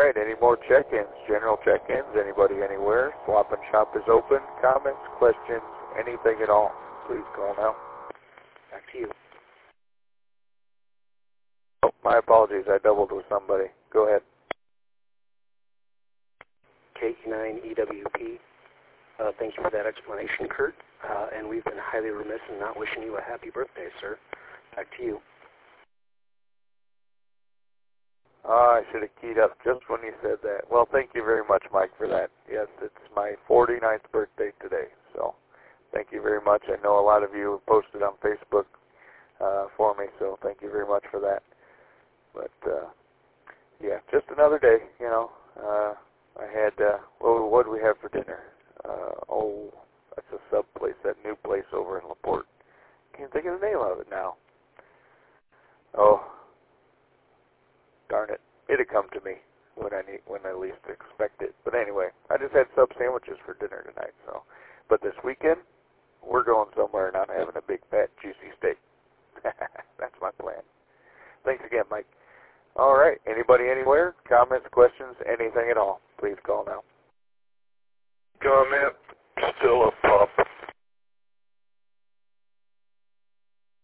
right, any more check-ins, general check-ins, anybody anywhere? Swap and Shop is open. Comments, questions, anything at all, please call now. Back to you. Oh, my apologies, I doubled with somebody. Go ahead. KE9EWP. Thank you for that explanation, Kurt. And we've been highly remiss in not wishing you a happy birthday, sir. Back to you. I should have keyed up just when you said that. Well, thank you very much, Mike, for that. Yes, it's my 49th birthday today, so thank you very much. I know a lot of you posted on Facebook for me, so thank you very much for that. But, yeah, just another day, you know. I had, what do we have for dinner? That's a sub place, that new place over in LaPorte. Can't think of the name of it now. Oh, darn it. It'll come to me when I least expect it. But anyway, I just had sub sandwiches for dinner tonight, so. But this weekend, we're going somewhere and I'm having a big, fat, juicy steak. That's my plan. Thanks again, Mike. All right. Anybody anywhere? Comments, questions, anything at all? Please call now. Comment.